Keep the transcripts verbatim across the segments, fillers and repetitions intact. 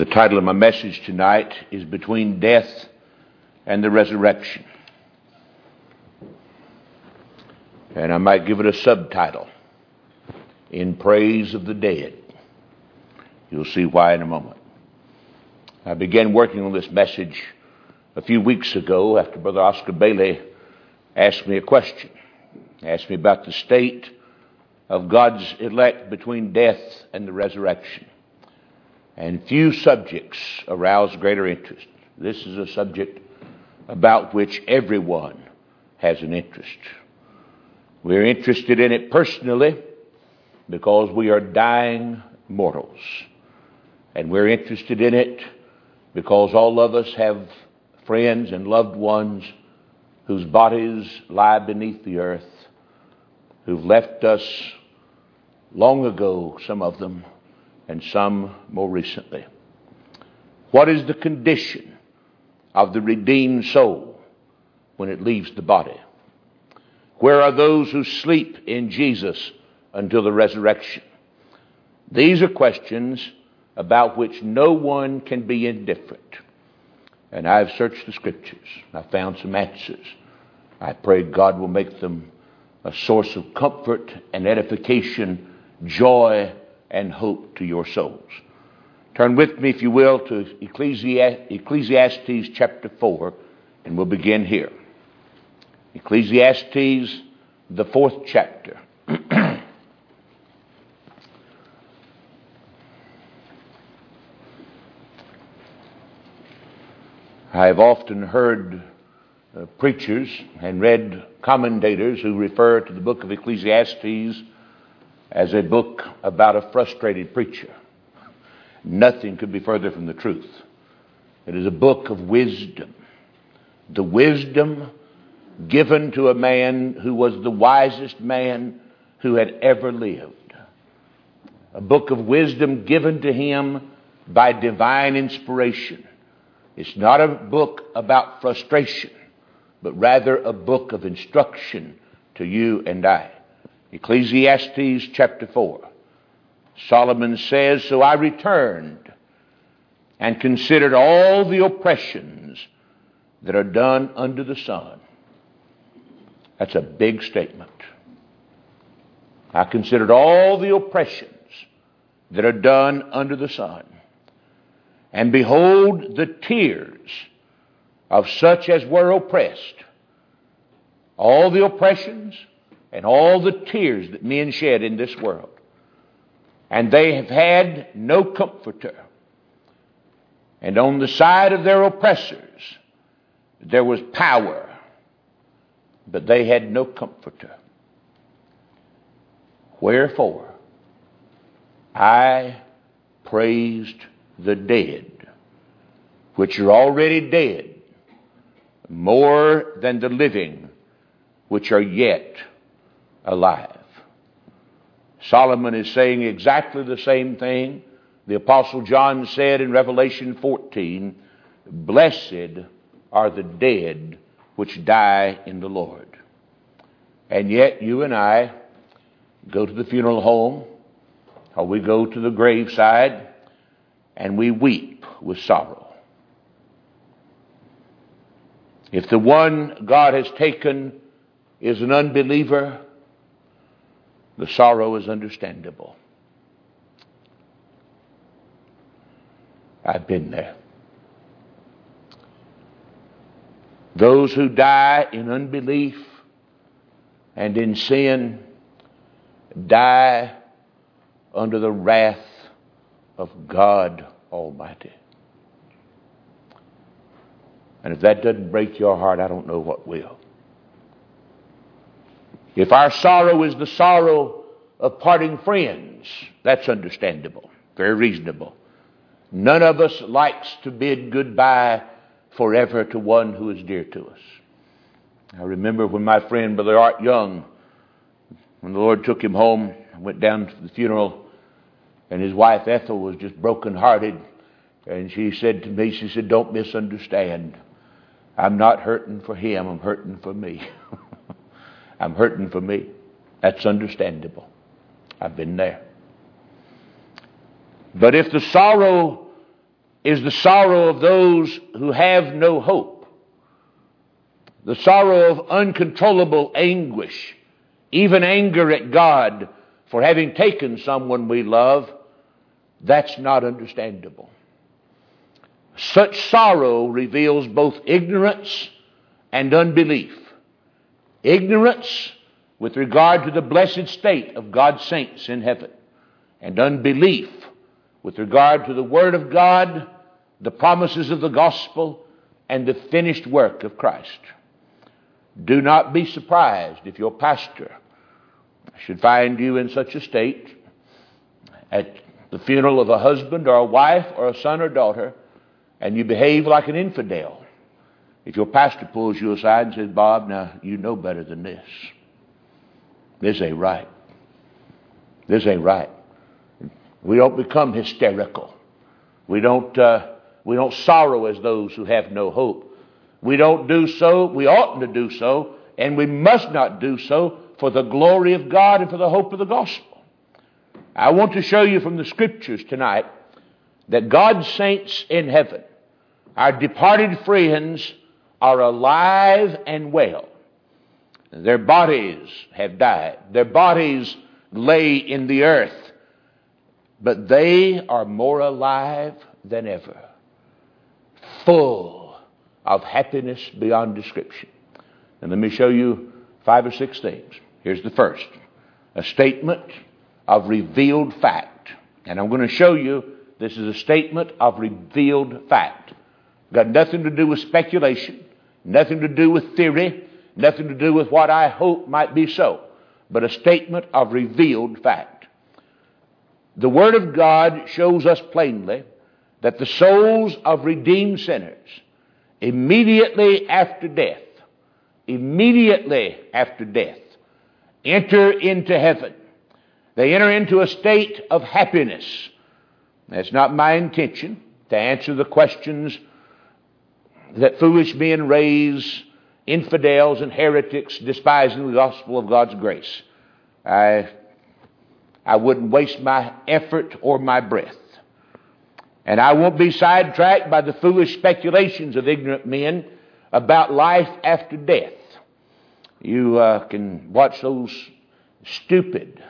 The title of my message tonight is Between Death and the Resurrection. And I might give it a subtitle, In Praise of the Dead. You'll see why in a moment. I began working on this message a few weeks ago after Brother Oscar Bailey asked me a question. He asked me about the state of God's elect between death and the resurrection. And few subjects arouse greater interest. This is a subject about which everyone has an interest. We're interested in it personally because we are dying mortals. And we're interested in it because all of us have friends and loved ones whose bodies lie beneath the earth, who've left us long ago, some of them, and some more recently. What is the condition of the redeemed soul when it leaves the body? Where are those who sleep in Jesus until the resurrection? These are questions about which no one can be indifferent. And I've searched the Scriptures. I found some answers. I pray God will make them a source of comfort and edification, joy, and hope to your souls. Turn with me, if you will, to Ecclesi- Ecclesiastes chapter four, and we'll begin here. Ecclesiastes, the fourth chapter. I have often heard uh, preachers and read commentators who refer to the book of Ecclesiastes as a book about a frustrated preacher. Nothing could be further from the truth. It is a book of wisdom. The wisdom given to a man who was the wisest man who had ever lived. A book of wisdom given to him by divine inspiration. It's not a book about frustration, but rather a book of instruction to you and I. Ecclesiastes chapter four. Solomon says, So I returned and considered all the oppressions that are done under the sun. That's a big statement. I considered all the oppressions that are done under the sun. And behold, the tears of such as were oppressed. All the oppressions and all the tears that men shed in this world. And they have had no comforter. And on the side of their oppressors, there was power, but they had no comforter. Wherefore, I praised the dead, which are already dead, more than the living, which are yet alive. Solomon is saying exactly the same thing the Apostle John said in Revelation fourteen, Blessed are the dead which die in the Lord. And yet you and I go to the funeral home, or we go to the graveside, and we weep with sorrow. If the one God has taken is an unbeliever, the sorrow is understandable. I've been there. Those who die in unbelief and in sin die under the wrath of God Almighty. And if that doesn't break your heart, I don't know what will. If our sorrow is the sorrow of parting friends, that's understandable, very reasonable. None of us likes to bid goodbye forever to one who is dear to us. I remember when my friend Brother Art Young, when the Lord took him home, I went down to the funeral, and his wife Ethel was just brokenhearted. And she said to me, she said, Don't misunderstand. I'm not hurting for him, I'm hurting for me. I'm hurting for me. That's understandable. I've been there. But if the sorrow is the sorrow of those who have no hope. The sorrow of uncontrollable anguish, even anger at God for having taken someone we love. That's not understandable. Such sorrow reveals both ignorance and unbelief. Ignorance with regard to the blessed state of God's saints in heaven, and unbelief with regard to the Word of God, the promises of the gospel, and the finished work of Christ. Do not be surprised if your pastor should find you in such a state at the funeral of a husband or a wife or a son or daughter, and you behave like an infidel. If your pastor pulls you aside and says, Bob, now you know better than this. This ain't right. This ain't right. We don't become hysterical. We don't, uh, we don't sorrow as those who have no hope. We don't do so, we oughtn't to do so, and we must not do so for the glory of God and for the hope of the gospel. I want to show you from the Scriptures tonight that God's saints in heaven, our departed friends, are alive and well. Their bodies have died. Their bodies lay in the earth. But they are more alive than ever, full of happiness beyond description. And let me show you five or six things. Here's the first. A statement of revealed fact. And I'm going to show you this is a statement of revealed fact. Got nothing to do with speculation, nothing to do with theory, nothing to do with what I hope might be so, but a statement of revealed fact. The Word of God shows us plainly that the souls of redeemed sinners, immediately after death, immediately after death, enter into heaven. They enter into a state of happiness. That's not my intention to answer the questions that foolish men raise, infidels and heretics despising the gospel of God's grace. I, I wouldn't waste my effort or my breath. And I won't be sidetracked by the foolish speculations of ignorant men about life after death. You uh, can watch those stupid,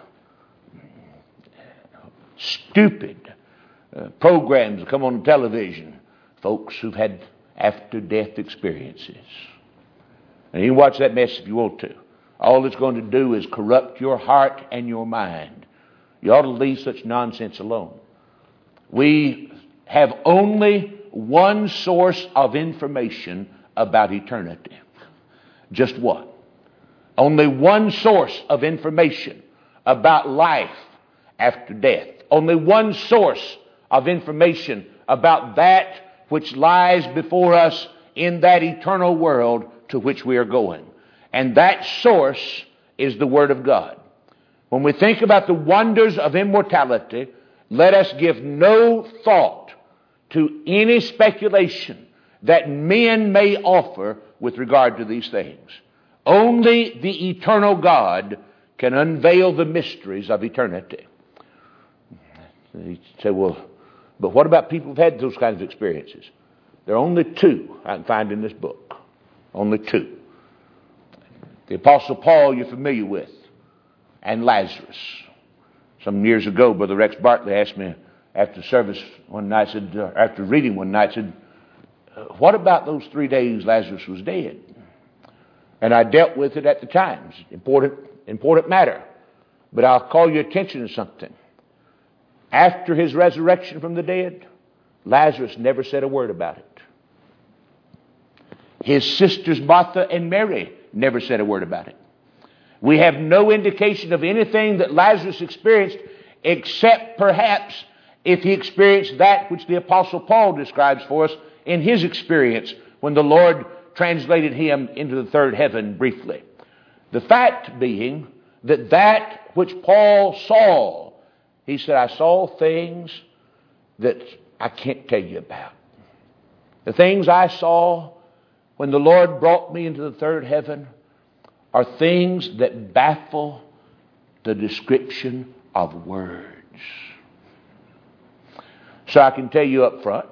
stupid uh, programs that come on television. Folks who've had after-death experiences. And you can watch that mess if you want to. All it's going to do is corrupt your heart and your mind. You ought to leave such nonsense alone. We have only one source of information about eternity. Just one. Only one source of information about life after death. Only one source of information about that which lies before us in that eternal world to which we are going. And that source is the Word of God. When we think about the wonders of immortality, let us give no thought to any speculation that men may offer with regard to these things. Only the eternal God can unveil the mysteries of eternity. You say, well, but what about people who've had those kinds of experiences? There are only two I can find in this book. Only two. The Apostle Paul you're familiar with, and Lazarus. Some years ago, Brother Rex Bartley asked me after service one night, said, uh, after reading one night, said, what about those three days Lazarus was dead? And I dealt with it at the time. It's an important, important matter. But I'll call your attention to something. After his resurrection from the dead, Lazarus never said a word about it. His sisters Martha and Mary never said a word about it. We have no indication of anything that Lazarus experienced except perhaps if he experienced that which the Apostle Paul describes for us in his experience when the Lord translated him into the third heaven briefly. The fact being that that which Paul saw, he said, I saw things that I can't tell you about. The things I saw when the Lord brought me into the third heaven are things that baffle the description of words. So I can tell you up front,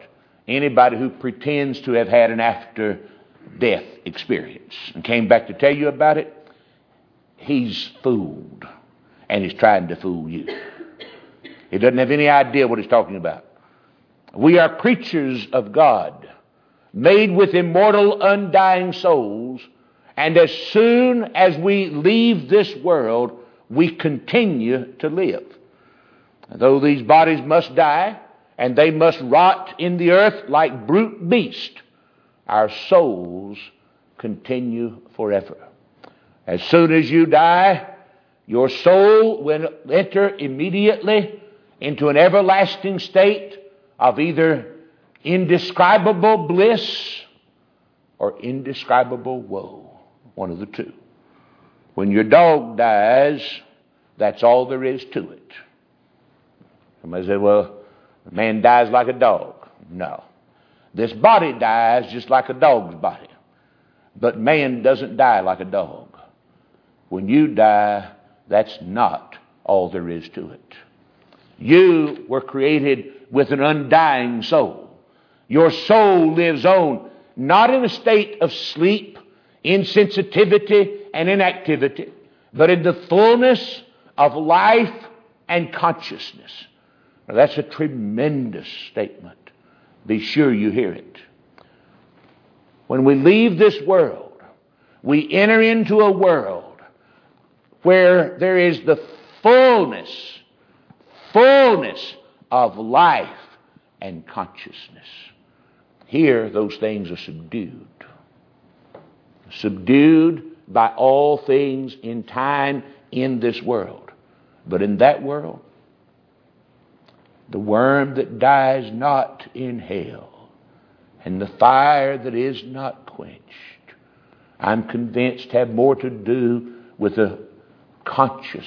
Anybody who pretends to have had an after-death experience and came back to tell you about it, he's fooled, and he's trying to fool you. He doesn't have any idea what he's talking about. We are creatures of God, made with immortal, undying souls, and as soon as we leave this world, we continue to live. Though these bodies must die, and they must rot in the earth like brute beasts, our souls continue forever. As soon as you die, your soul will enter immediately into an everlasting state of either indescribable bliss or indescribable woe. One of the two. When your dog dies, that's all there is to it. Somebody said, well, a man dies like a dog. No. This body dies just like a dog's body. But man doesn't die like a dog. When you die, that's not all there is to it. You were created with an undying soul. Your soul lives on, not in a state of sleep, insensitivity, and inactivity, but in the fullness of life and consciousness. Now, that's a tremendous statement. Be sure you hear it. When we leave this world, we enter into a world where there is the fullness, fullness of life and consciousness. Here, those things are subdued. Subdued by all things in time in this world. But in that world, the worm that dies not in hell, and the fire that is not quenched, I'm convinced have more to do with a conscious,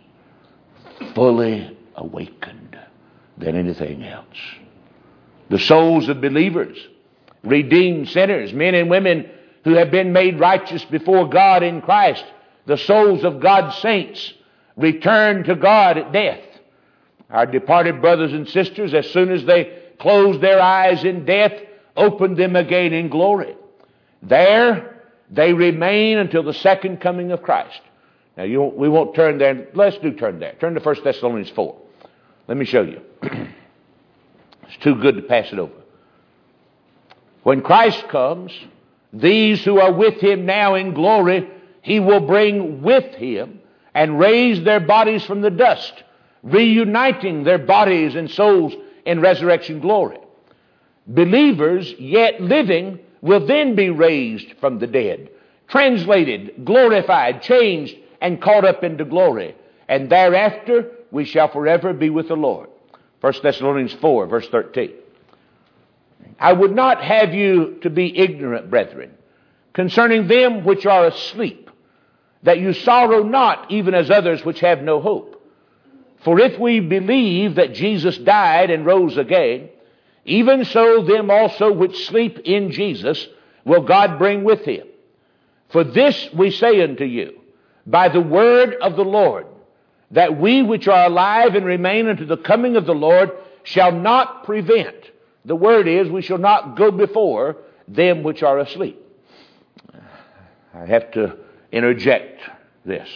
fully awakened than anything else. The souls of believers, redeemed sinners, men and women who have been made righteous before God in Christ, the souls of God's saints, return to God at death. Our departed brothers and sisters, as soon as they closed their eyes in death, opened them again in glory. There they remain until the second coming of Christ. Now, you won't, we won't turn there. Let's do turn there. Turn to First Thessalonians four. Let me show you. It's too good to pass it over. When Christ comes, these who are with him now in glory, he will bring with him and raise their bodies from the dust, reuniting their bodies and souls in resurrection glory. Believers yet living will then be raised from the dead, translated, glorified, changed, and caught up into glory. And thereafter we shall forever be with the Lord. First Thessalonians four, verse thirteen. I would not have you to be ignorant, brethren, concerning them which are asleep, that you sorrow not, even as others which have no hope. For if we believe that Jesus died and rose again, even so them also which sleep in Jesus will God bring with him. For this we say unto you, by the word of the Lord, that we which are alive and remain unto the coming of the Lord shall not prevent. The word is, we shall not go before them which are asleep. I have to interject this.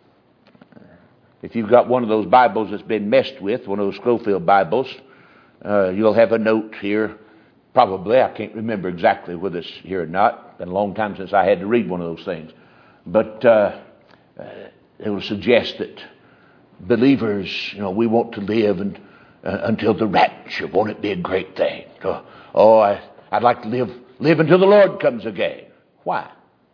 If you've got one of those Bibles that's been messed with, one of those Schofield Bibles, uh, you'll have a note here. Probably, I can't remember exactly whether it's here or not. It's been a long time since I had to read one of those things. But uh, uh, it will suggest that believers, you know, we want to live and, uh, until the rapture. Won't it be a great thing? Oh, oh I, I'd like to live live until the Lord comes again. Why?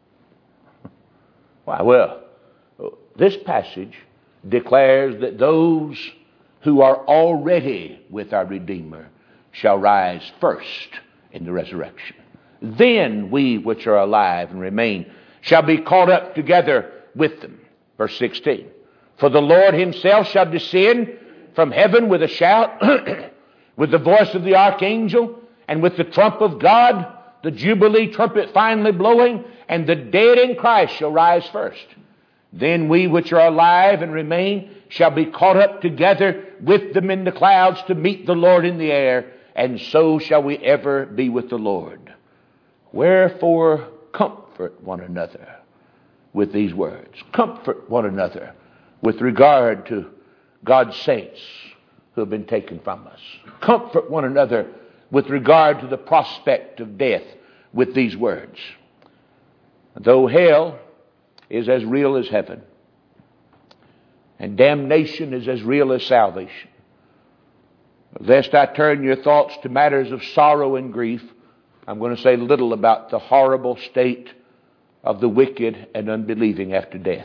Why? Well, this passage declares that those who are already with our Redeemer shall rise first in the resurrection. Then we which are alive and remain shall be caught up together with them. Verse sixteen. For the Lord himself shall descend from heaven with a shout, with the voice of the archangel, and with the trump of God, the jubilee trumpet finally blowing, and the dead in Christ shall rise first. Then we which are alive and remain shall be caught up together with them in the clouds to meet the Lord in the air, and so shall we ever be with the Lord. Wherefore comfort one another with these words. Comfort one another with regard to God's saints who have been taken from us. Comfort one another with regard to the prospect of death with these words. Though hell is as real as heaven, and damnation is as real as salvation, lest I turn your thoughts to matters of sorrow and grief, I'm going to say little about the horrible state of the wicked and unbelieving after death.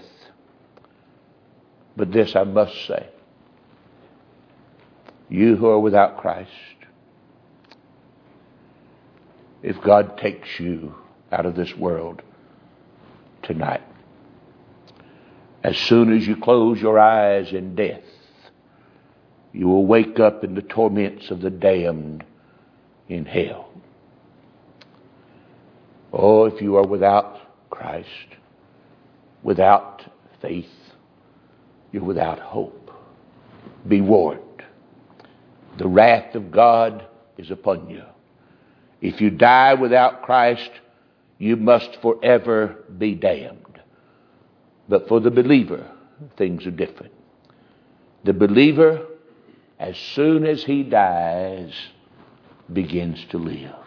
But this I must say. You who are without Christ, if God takes you out of this world tonight, as soon as you close your eyes in death, you will wake up in the torments of the damned in hell. Oh, if you are without Christ, without faith, you're without hope. Be warned. The wrath of God is upon you. If you die without Christ, you must forever be damned. But for the believer, things are different. The believer, as soon as he dies, begins to live.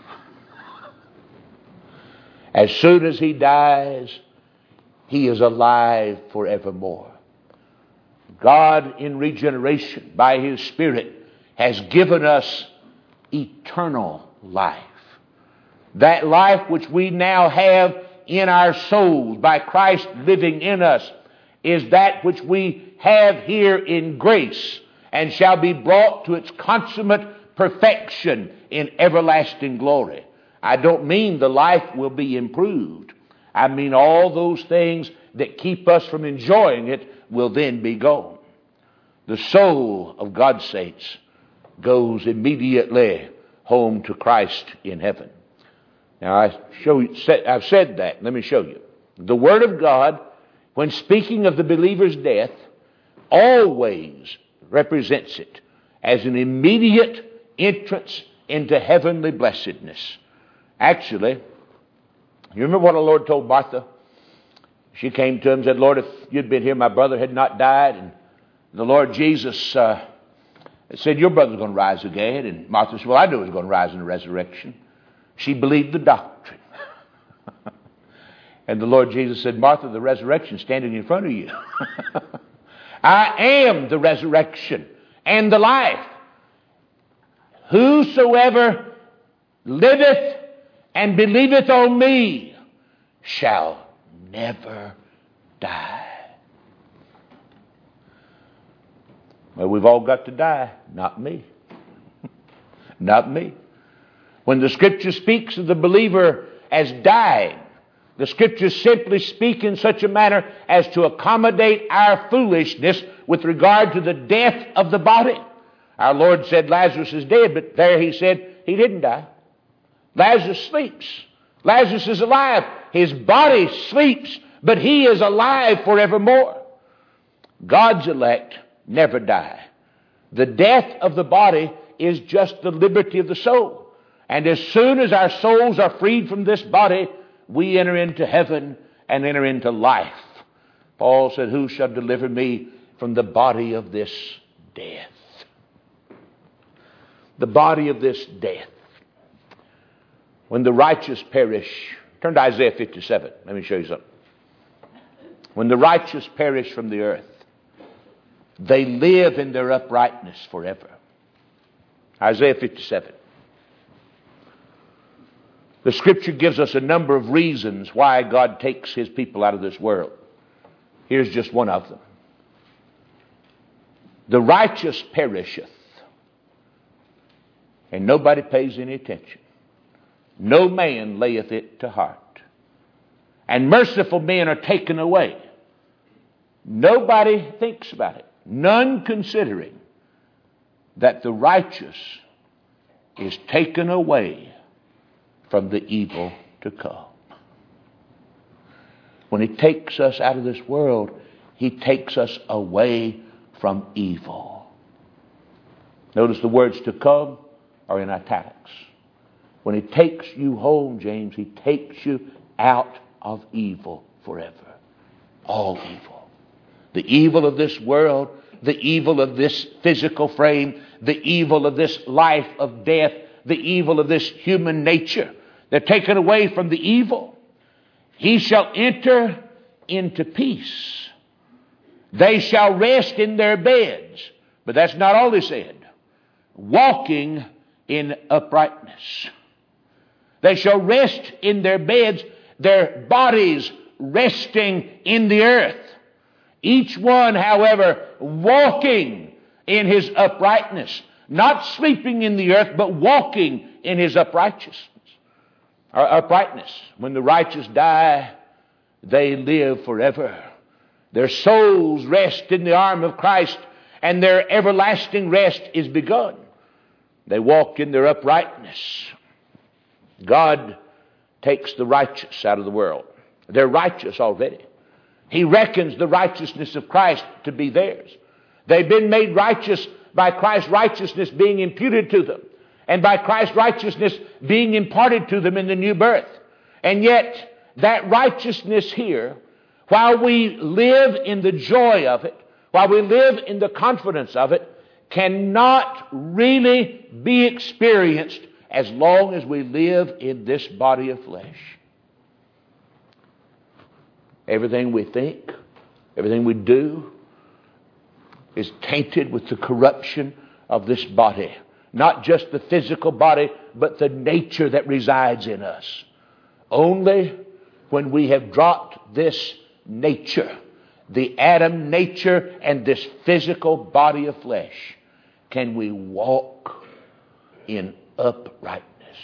As soon as he dies, he is alive forevermore. God, in regeneration, by His Spirit, has given us eternal life. That life which we now have in our souls by Christ living in us is that which we have here in grace and shall be brought to its consummate perfection in everlasting glory. I don't mean the life will be improved. I mean all those things that keep us from enjoying it will then be gone. The soul of God's saints goes immediately home to Christ in heaven. Now, I show you, I've said that. Let me show you. The Word of God, when speaking of the believer's death, always represents it as an immediate entrance into heavenly blessedness. Actually, you remember what the Lord told Martha? She came to him and said, Lord, if you'd been here, my brother had not died. And the Lord Jesus uh, said, your brother's going to rise again. And Martha said, well, I knew he was going to rise in the resurrection. She believed the doctrine. And the Lord Jesus said, Martha, the resurrection is standing in front of you. I am the resurrection and the life. Whosoever liveth and believeth on me shall never die. Well, we've all got to die. Not me. Not me. When the Scripture speaks of the believer as dying, the Scriptures simply speak in such a manner as to accommodate our foolishness with regard to the death of the body. Our Lord said Lazarus is dead, but there He said he didn't die. Lazarus sleeps. Lazarus is alive. His body sleeps, but he is alive forevermore. God's elect never die. The death of the body is just the liberty of the soul. And as soon as our souls are freed from this body, we enter into heaven and enter into life. Paul said, who shall deliver me from the body of this death? The body of this death. When the righteous perish, turn to Isaiah fifty-seven. Let me show you something. When the righteous perish from the earth, they live in their uprightness forever. Isaiah fifty-seven. The Scripture gives us a number of reasons why God takes His people out of this world. Here's just one of them. The righteous perisheth, and nobody pays any attention. No man layeth it to heart. And merciful men are taken away. Nobody thinks about it. None considering that the righteous is taken away from the evil to come. When He takes us out of this world, He takes us away from evil. Notice the words to come are in italics. When He takes you home, James, He takes you out of evil forever. All evil. The evil of this world, the evil of this physical frame, the evil of this life of death, the evil of this human nature. They're taken away from the evil. He shall enter into peace. They shall rest in their beds. But that's not all He said. Walking in uprightness. They shall rest in their beds, their bodies resting in the earth. Each one, however, walking in his uprightness. Not sleeping in the earth, but walking in his uprightness. Or uprightness. When the righteous die, they live forever. Their souls rest in the arm of Christ, and their everlasting rest is begun. They walk in their uprightness. God takes the righteous out of the world. They're righteous already. He reckons the righteousness of Christ to be theirs. They've been made righteous by Christ's righteousness being imputed to them, and by Christ's righteousness being imparted to them in the new birth. And yet, that righteousness here, while we live in the joy of it, while we live in the confidence of it, cannot really be experienced as long as we live in this body of flesh. Everything we think, everything we do is tainted with the corruption of this body. Not just the physical body, but the nature that resides in us. Only when we have dropped this nature, the Adam nature and this physical body of flesh, can we walk in uprightness.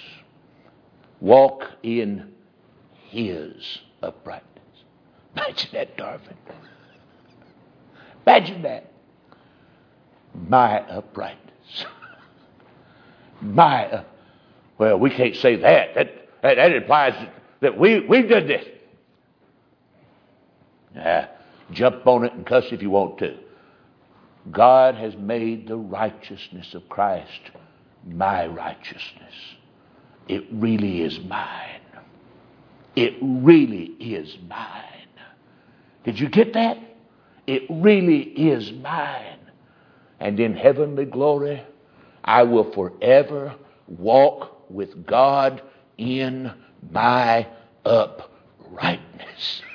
Walk in His uprightness. Imagine that, Darwin. Imagine that. My uprightness. My, uh, well, we can't say that. That, that, that implies that we, we did this. Ah, jump on it and cuss if you want to. God has made the righteousness of Christ my righteousness. It really is mine. It really is mine. Did you get that? It really is mine. And in heavenly glory, I will forever walk with God in my uprightness,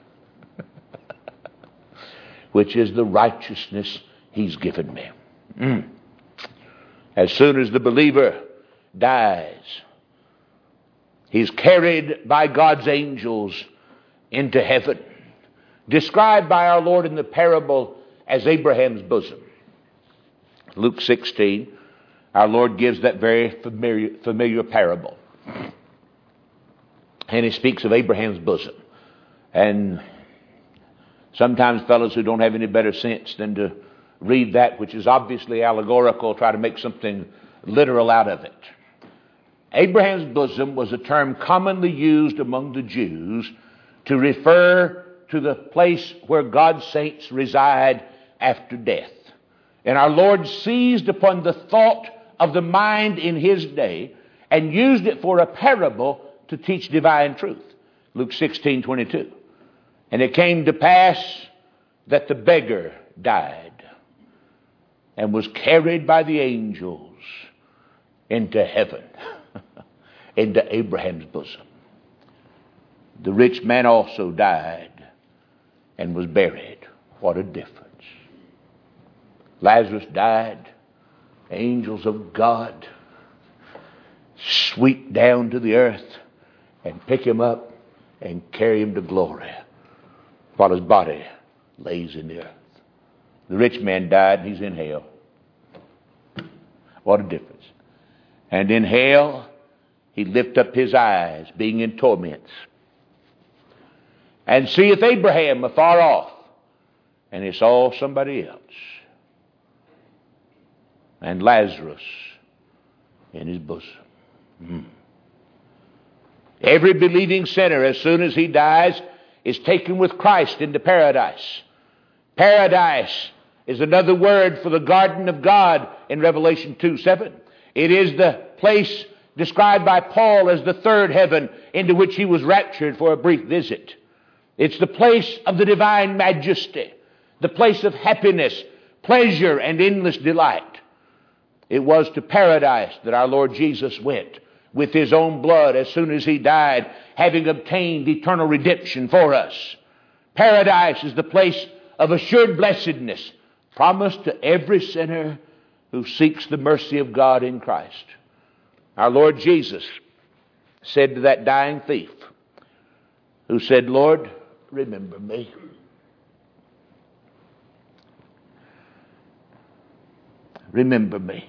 which is the righteousness He's given me. Mm. As soon as the believer dies, he's carried by God's angels into heaven, described by our Lord in the parable as Abraham's bosom. Luke sixteen, our Lord gives that very familiar, familiar parable. And He speaks of Abraham's bosom. And sometimes fellows who don't have any better sense than to read that, which is obviously allegorical, try to make something literal out of it. Abraham's bosom was a term commonly used among the Jews to refer to the place where God's saints reside after death. And our Lord seized upon the thought of the mind in His day and used it for a parable to teach divine truth. Luke sixteen twenty-two. And it came to pass that the beggar died and was carried by the angels into heaven, into Abraham's bosom. The rich man also died and was buried. What a difference. Lazarus died. Angels of God sweep down to the earth and pick him up and carry him to glory while his body lays in the earth. The rich man died and he's in hell. What a difference. And in hell, he lift up his eyes, being in torments, and seeth Abraham afar off, and he saw somebody else, and Lazarus in his bosom. Mm. Every believing sinner, as soon as he dies, is taken with Christ into paradise. Paradise is another word for the garden of God in Revelation two seven. It is the place described by Paul as the third heaven into which he was raptured for a brief visit. It's the place of the divine majesty, the place of happiness, pleasure, and endless delight. It was to paradise that our Lord Jesus went with his own blood as soon as he died, having obtained eternal redemption for us. Paradise is the place of assured blessedness, promised to every sinner who seeks the mercy of God in Christ. Our Lord Jesus said to that dying thief who said, "Lord, remember me." Remember me.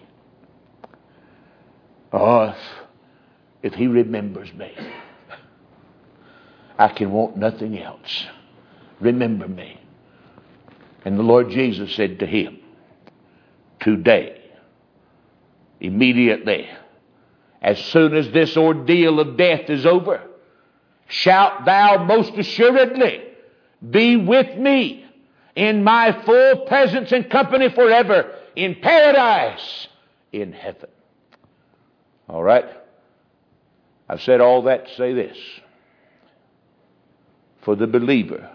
Oh, if, if he remembers me, I can want nothing else. Remember me. And the Lord Jesus said to him, "Today, immediately, as soon as this ordeal of death is over, shalt thou most assuredly be with me in my full presence and company forever in paradise in heaven." All right. I've said all that to say this. For the believer,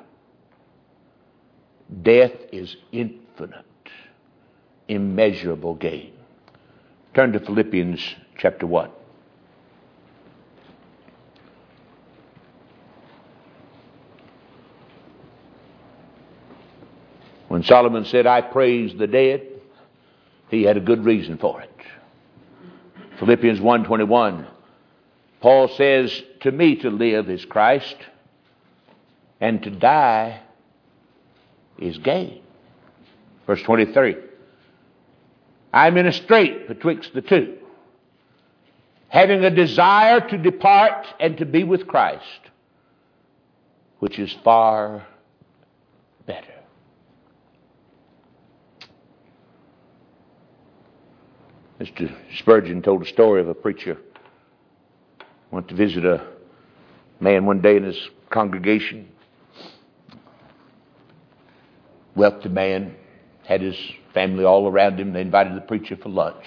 death is infinite, immeasurable gain. Turn to Philippians chapter one. When Solomon said, "I praise the dead," he had a good reason for it. Philippians one twenty-one, Paul says, "To me to live is Christ, and to die is gain." Verse twenty-three, "I'm in a strait betwixt the two, having a desire to depart and to be with Christ, which is far better." Mister Spurgeon told a story of a preacher went to visit a man one day in his congregation. Wealthy man, had his family all around him. They invited the preacher for lunch.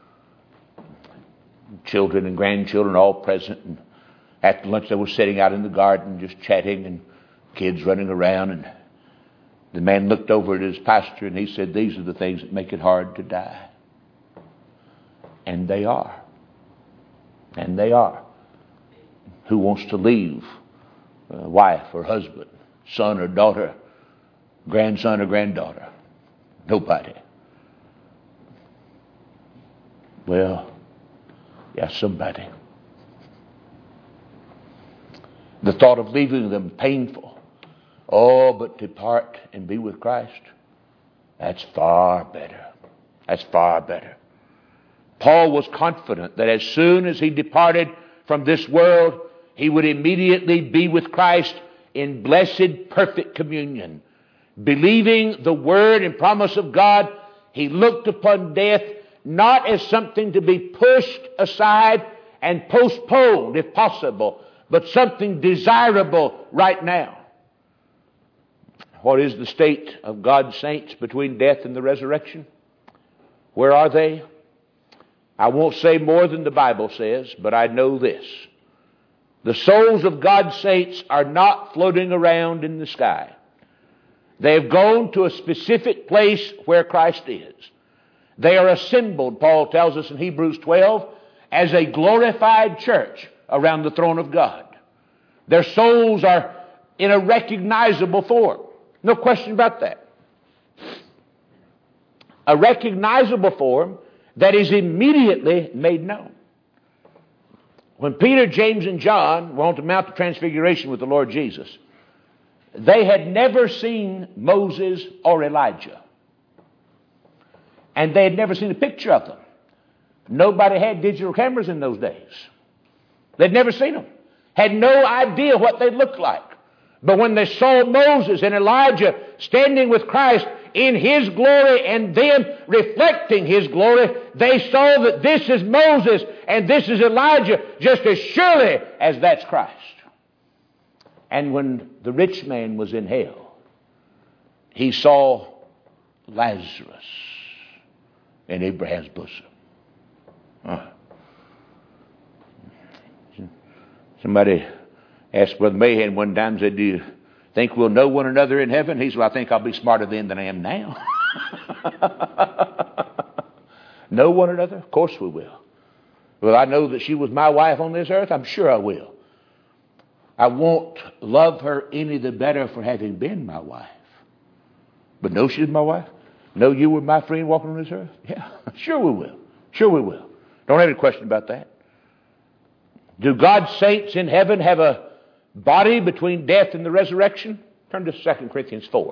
Children and grandchildren all present. And after lunch they were sitting out in the garden just chatting and kids running around. And the man looked over at his pastor and he said, "These are the things that make it hard to die." And they are. And they are. Who wants to leave a wife or husband, son or daughter, grandson or granddaughter? Nobody. Well, yeah, somebody. The thought of leaving them painful. Oh, but depart and be with Christ, that's far better. That's far better. Paul was confident that as soon as he departed from this world, he would immediately be with Christ in blessed, perfect communion. Believing the word and promise of God, he looked upon death not as something to be pushed aside and postponed if possible, but something desirable right now. What is the state of God's saints between death and the resurrection? Where are they? I won't say more than the Bible says, but I know this. The souls of God's saints are not floating around in the sky. They have gone to a specific place where Christ is. They are assembled, Paul tells us in Hebrews twelve, as a glorified church around the throne of God. Their souls are in a recognizable form. No question about that. A recognizable form that is immediately made known. When Peter, James, and John were on the Mount of Transfiguration with the Lord Jesus, they had never seen Moses or Elijah. And they had never seen a picture of them. Nobody had digital cameras in those days. They'd never seen them. Had no idea what they looked like. But when they saw Moses and Elijah standing with Christ in His glory and them reflecting His glory, they saw that this is Moses and this is Elijah just as surely as that's Christ. And when the rich man was in hell, he saw Lazarus in Abraham's bosom. Uh, somebody asked Brother Mahan one time, said, do you think we'll know one another in heaven? He said, well, I think I'll be smarter then than I am now. Know one another? Of course we will. Will I know that she was my wife on this earth? I'm sure I will. I won't love her any the better for having been my wife. But know she's my wife? Know you were my friend walking on this earth? Yeah, sure we will. Sure we will. Don't have any question about that. Do God's saints in heaven have a body between death and the resurrection? Turn to Second Corinthians four.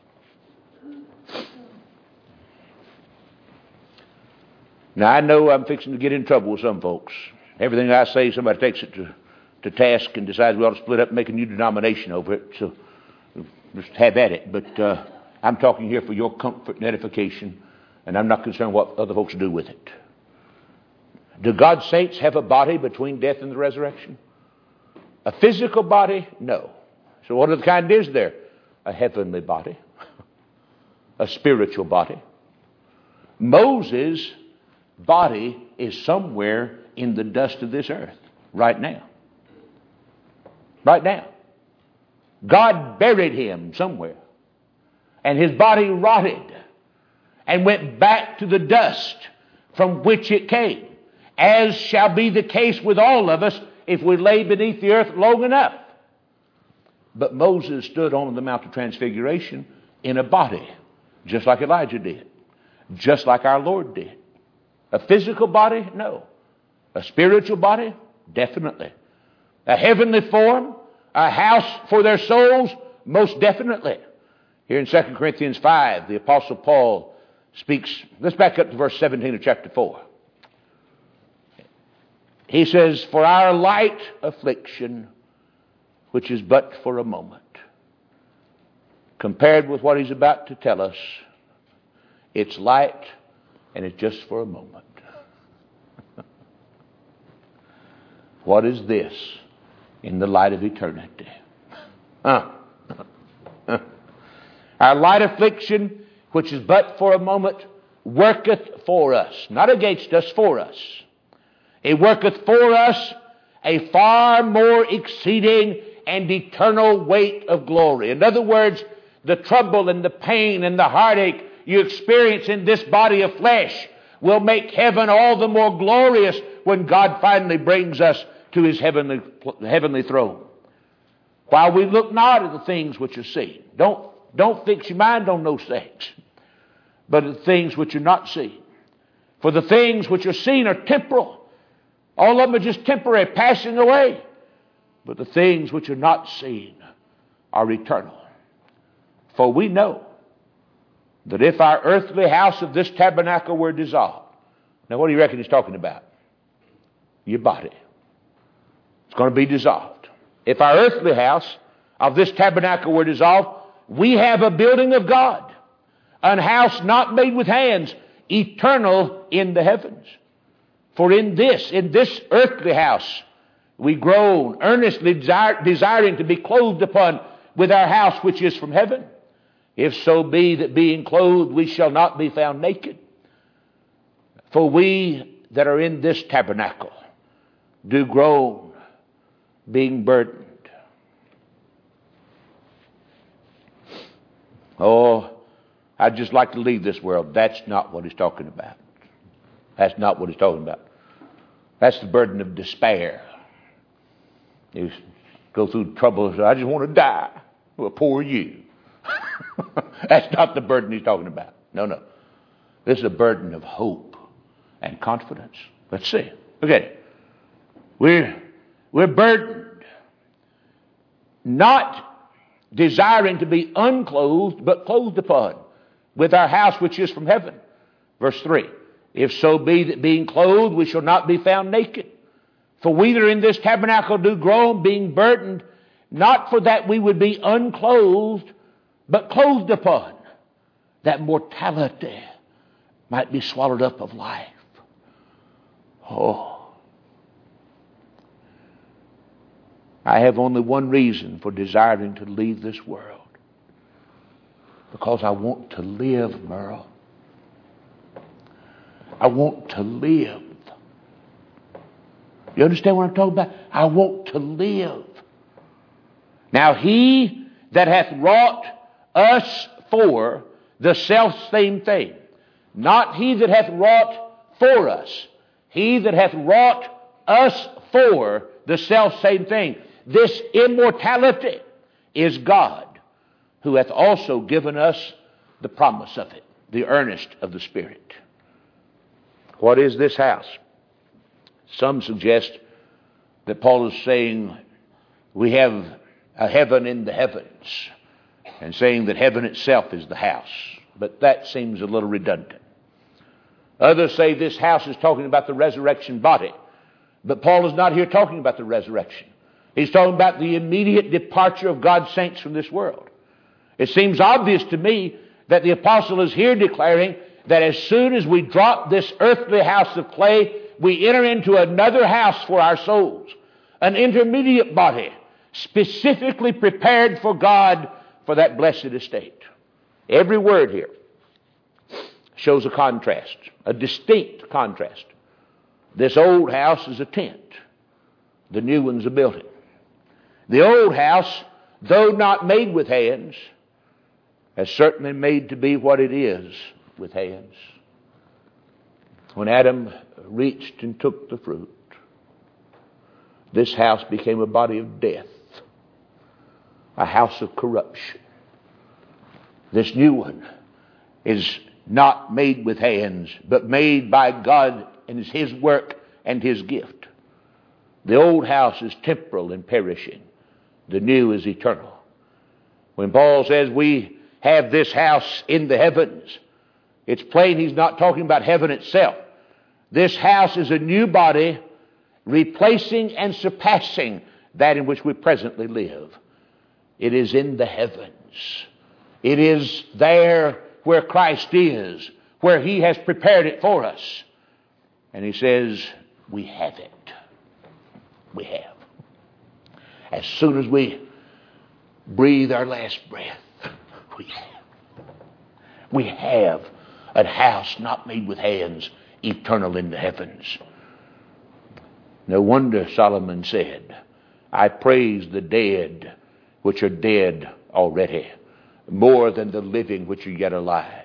Now, I know I'm fixing to get in trouble with some folks. Everything I say, somebody takes it to, to task and decides we ought to split up and make a new denomination over it. So just have at it. But uh, I'm talking here for your comfort and edification, and I'm not concerned what other folks do with it. Do God's saints have a body between death and the resurrection? A physical body? No. So what other kind is there? A heavenly body. A spiritual body. Moses' body is somewhere in the dust of this earth right now. Right now. God buried him somewhere. And his body rotted and went back to the dust from which it came, as shall be the case with all of us if we lay beneath the earth long enough. But Moses stood on the Mount of Transfiguration in a body, just like Elijah did, just like our Lord did. A physical body? No. A spiritual body? Definitely. A heavenly form? A house for their souls? Most definitely. Here in Second Corinthians five, the Apostle Paul speaks. Let's back up to verse seventeen of chapter four. He says, for our light affliction, which is but for a moment, compared with what he's about to tell us, it's light and it's just for a moment. What is this in the light of eternity? Uh, uh. Our light affliction, which is but for a moment, worketh for us, not against us, for us. It worketh for us a far more exceeding and eternal weight of glory. In other words, the trouble and the pain and the heartache you experience in this body of flesh will make heaven all the more glorious when God finally brings us to his heavenly, heavenly throne. While we look not at the things which are seen. Don't, don't fix your mind on those things, but at the things which are not seen. For the things which are seen are temporal. All of them are just temporary, passing away. But the things which are not seen are eternal. For we know that if our earthly house of this tabernacle were dissolved. Now what do you reckon he's talking about? Your body. It's going to be dissolved. If our earthly house of this tabernacle were dissolved, we have a building of God, an house not made with hands, eternal in the heavens. For in this, in this earthly house, we groan, earnestly desire, desiring to be clothed upon with our house which is from heaven. If so be that being clothed we shall not be found naked. For we that are in this tabernacle do groan, being burdened. Oh, I'd just like to leave this world. That's not what he's talking about. That's not what he's talking about. That's the burden of despair. You go through trouble and say, I just want to die. Well, poor you. That's not the burden he's talking about. No, no. This is a burden of hope and confidence. Let's see. Look at it. We're, we're burdened, not desiring to be unclothed, but clothed upon with our house which is from heaven. Verse three. If so be that being clothed we shall not be found naked. For we that are in this tabernacle do groan, being burdened, not for that we would be unclothed, but clothed upon, that mortality might be swallowed up of life. Oh. I have only one reason for desiring to leave this world. Because I want to live, Merle. I want to live. You understand what I'm talking about? I want to live. Now he that hath wrought us for the self-same thing. Not he that hath wrought for us. He that hath wrought us for the self-same thing. This immortality is God, who hath also given us the promise of it, the earnest of the Spirit. What is this house? Some suggest that Paul is saying we have a heaven in the heavens, and saying that heaven itself is the house. But that seems a little redundant. Others say this house is talking about the resurrection body. But Paul is not here talking about the resurrection. He's talking about the immediate departure of God's saints from this world. It seems obvious to me that the apostle is here declaring that as soon as we drop this earthly house of clay, we enter into another house for our souls, an intermediate body, specifically prepared for God for that blessed estate. Every word here shows a contrast, a distinct contrast. This old house is a tent. The new one's a building. The old house, though not made with hands, has certainly made to be what it is with hands. When Adam reached and took the fruit, this house became a body of death, a house of corruption. This new one is not made with hands, but made by God, and is His work and His gift. The old house is temporal and perishing. The new is eternal. When Paul says we have this house in the heavens, it's plain he's not talking about heaven itself. This house is a new body replacing and surpassing that in which we presently live. It is in the heavens. It is there where Christ is, where He has prepared it for us. And he says, we have it. We have. As soon as we breathe our last breath, we have. We have a house not made with hands, eternal in the heavens. No wonder Solomon said, I praise the dead which are dead already, more than the living which are yet alive.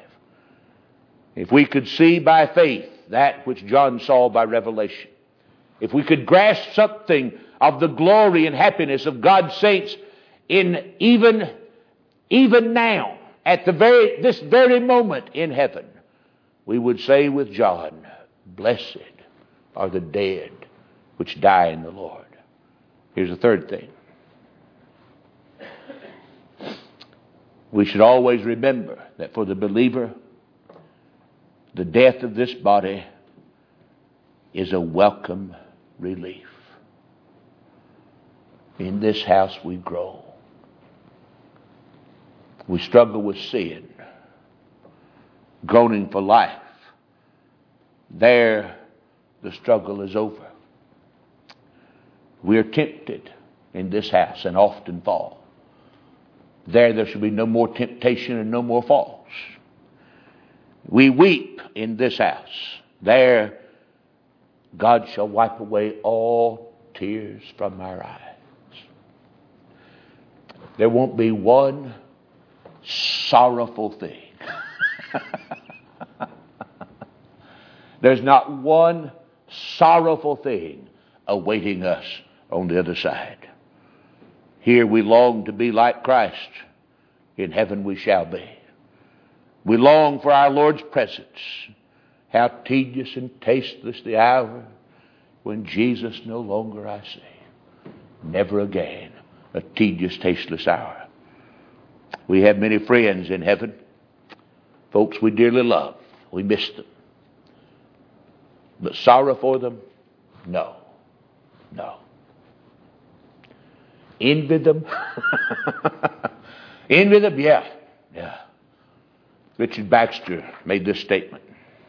If we could see by faith that which John saw by revelation, if we could grasp something of the glory and happiness of God's saints in even, even now, at the very, this very moment in heaven, we would say with John, blessed are the dead which die in the Lord. Here's the third thing. We should always remember that for the believer, the death of this body is a welcome relief. In this house we grow. We struggle with sin, groaning for life. There, the struggle is over. We are tempted in this house and often fall. There, there shall be no more temptation and no more falls. We weep in this house. There, God shall wipe away all tears from our eyes. There won't be one sorrowful thing. There's not one sorrowful thing awaiting us on the other side. Here we long to be like Christ. In heaven we shall be. We long for our Lord's presence. How tedious and tasteless the hour when Jesus no longer I see. Never again a tedious, tasteless hour. We have many friends in heaven. Folks we dearly love. We miss them. But sorrow for them? No. No. Envy them? Envy them? Yeah. Yeah. Richard Baxter made this statement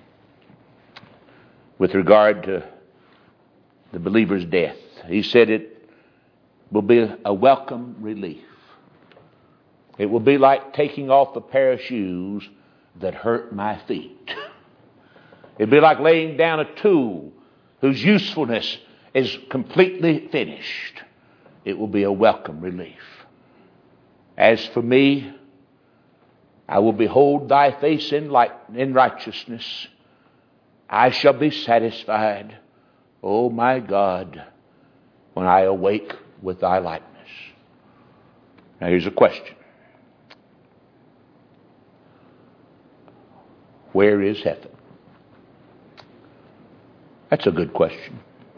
with regard to the believer's death. He said it will be a welcome relief. It will be like taking off a pair of shoes that hurt my feet. It'd be like laying down a tool whose usefulness is completely finished, it will be a welcome relief. As for me, I will behold thy face in light, in righteousness. I shall be satisfied, O my God, when I awake with thy likeness. Now here's a question. Where is heaven? That's a good question.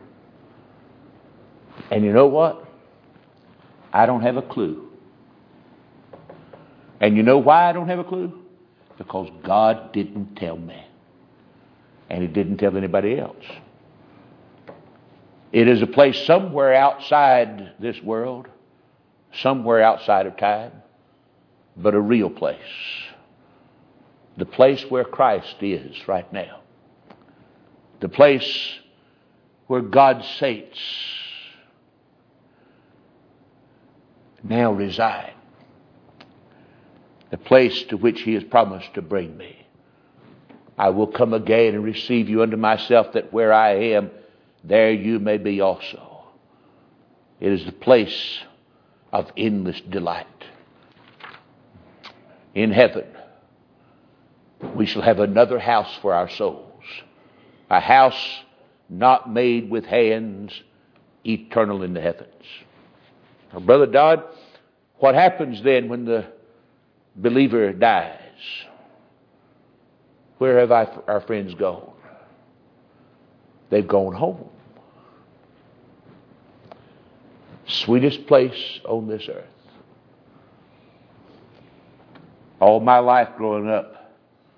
And you know what? I don't have a clue. And you know why I don't have a clue? Because God didn't tell me. And He didn't tell anybody else. It is a place somewhere outside this world, somewhere outside of time, but a real place. The place where Christ is right now. The place where God's saints now reside. The place to which He has promised to bring me. I will come again and receive you unto myself, that where I am, there you may be also. It is the place of endless delight. In heaven, we shall have another house for our souls. A house not made with hands, eternal in the heavens. Now, Brother Dodd, what happens then when the believer dies? Where have I, our friends gone? They've gone home. Sweetest place on this earth. All my life growing up,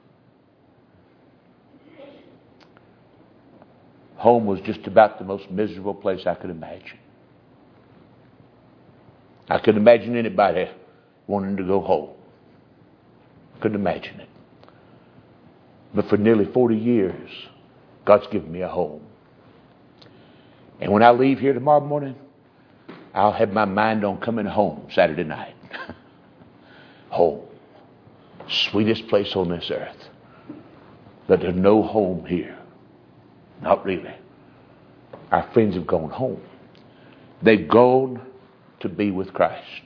home was just about the most miserable place I could imagine. I couldn't imagine anybody wanting to go home. Couldn't imagine it. But for nearly forty years, God's given me a home. And when I leave here tomorrow morning, I'll have my mind on coming home Saturday night. Home. Sweetest place on this earth. But there's no home here. Not really. Our friends have gone home. They've gone to be with Christ.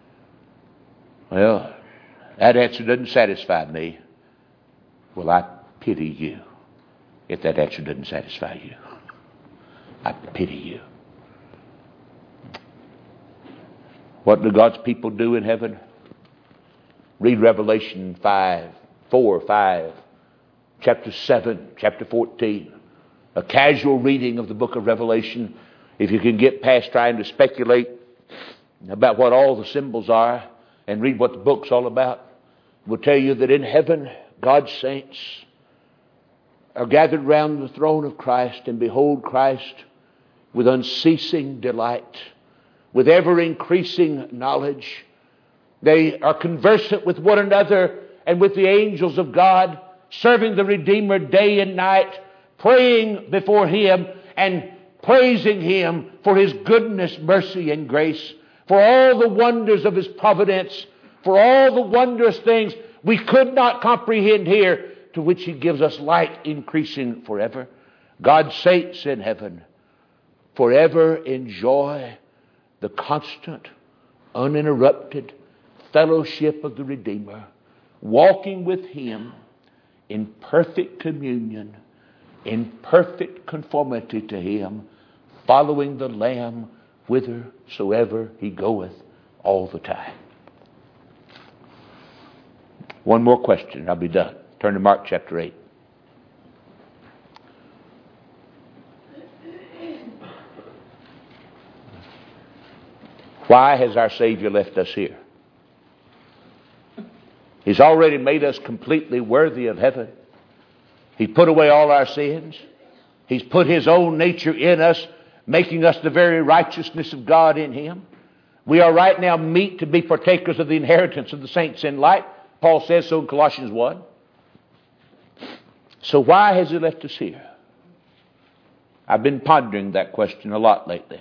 Well, that answer doesn't satisfy me. Well, I pity you if that answer doesn't satisfy you. I pity you. What do God's people do in heaven? Read Revelation five, four, five, chapter seven, chapter fourteen. A casual reading of the book of Revelation, if you can get past trying to speculate about what all the symbols are and read what the book's all about, will tell you that in heaven, God's saints are gathered round the throne of Christ and behold Christ with unceasing delight, with ever-increasing knowledge. They are conversant with one another and with the angels of God, serving the Redeemer day and night, praying before Him and praising Him for His goodness, mercy, and grace, for all the wonders of His providence, for all the wondrous things we could not comprehend here, to which He gives us light increasing forever. God's saints in heaven forever enjoy the constant, uninterrupted fellowship of the Redeemer, walking with Him in perfect communion, in perfect conformity to Him, following the Lamb whithersoever He goeth all the time. One more question, and I'll be done. Turn to Mark chapter eight. Why has our Savior left us here? He's already made us completely worthy of heaven. He put away all our sins. He's put His own nature in us, making us the very righteousness of God in Him. We are right now meet to be partakers of the inheritance of the saints in light. Paul says so in Colossians one. So why has He left us here? I've been pondering that question a lot lately.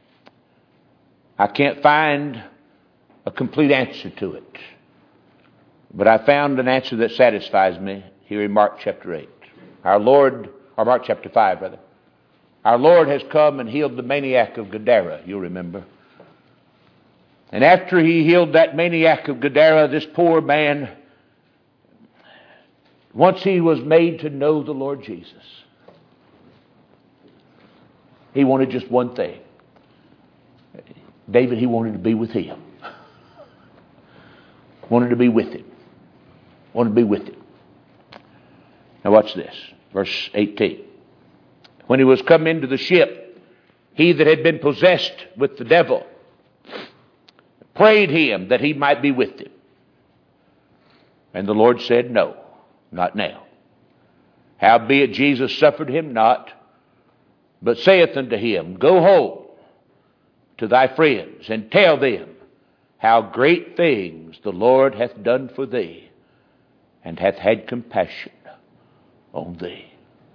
I can't find a complete answer to it. But I found an answer that satisfies me here in Mark chapter eight. Our Lord, or Mark chapter five rather. Our Lord has come and healed the maniac of Gadara, you'll remember. And after he healed that maniac of Gadara, this poor man, once he was made to know the Lord Jesus, he wanted just one thing. David, he wanted to be with him. Wanted to be with him. Wanted to be with him. Now watch this. Verse eighteen. When he was come into the ship, he that had been possessed with the devil prayed him that he might be with him. And the Lord said, no, not now. Howbeit Jesus suffered him not, but saith unto him, go home to thy friends, and tell them how great things the Lord hath done for thee, and hath had compassion on thee.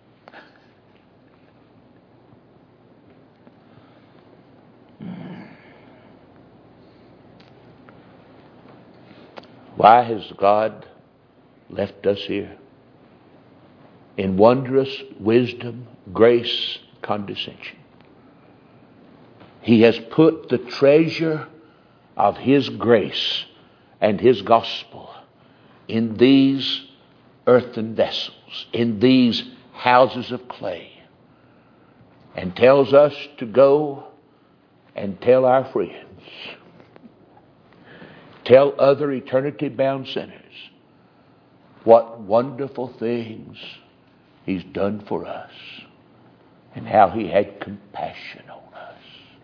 Why has God left us here? In wondrous wisdom, grace, condescension. He has put the treasure of His grace and His gospel in these earthen vessels, in these houses of clay, and tells us to go and tell our friends, tell other eternity-bound sinners what wonderful things He's done for us and how He had compassion on us.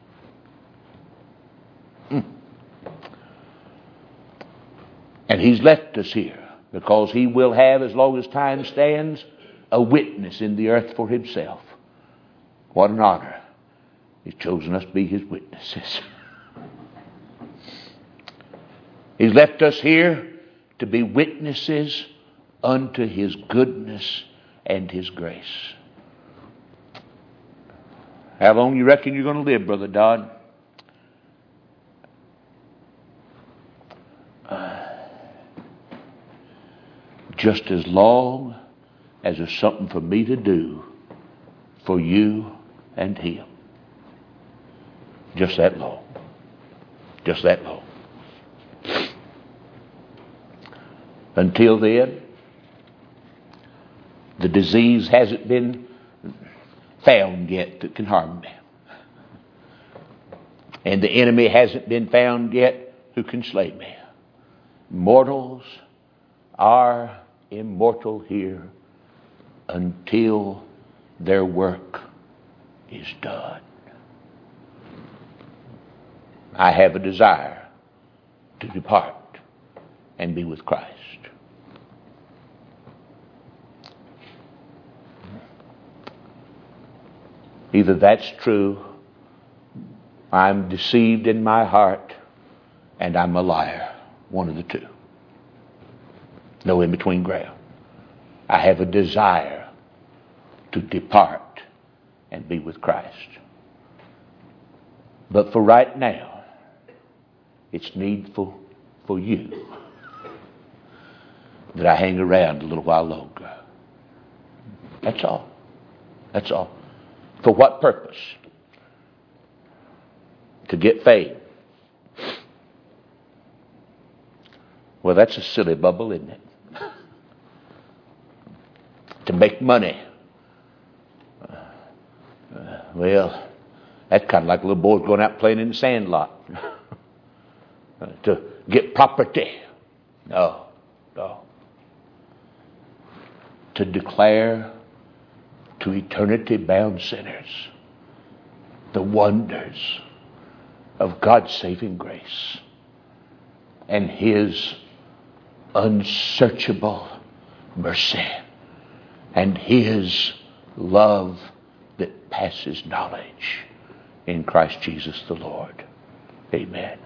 Mm. And He's left us here because He will have, as long as time stands, a witness in the earth for Himself. What an honor. He's chosen us to be His witnesses. He's left us here to be witnesses unto His goodness and His grace. How long you reckon you're going to live, Brother Dodd? Uh, just as long as there's something for me to do for you and Him. Just that long. Just that long. Until then, the disease hasn't been found yet that can harm me. And the enemy hasn't been found yet who can slay me. Mortals are immortal here until their work is done. I have a desire to depart and be with Christ. Either that's true, I'm deceived in my heart, and I'm a liar. One of the two. No in between ground. I have a desire to depart and be with Christ. But for right now, it's needful for you that I hang around a little while longer. That's all. That's all. For what purpose? To get fame. Well, that's a silly bubble, isn't it? To make money. Uh, uh, well, that's kind of like little boys going out playing in the sand lot. uh, to get property. No, no. To declare to eternity-bound sinners the wonders of God's saving grace and His unsearchable mercy and His love that passes knowledge in Christ Jesus the Lord. Amen.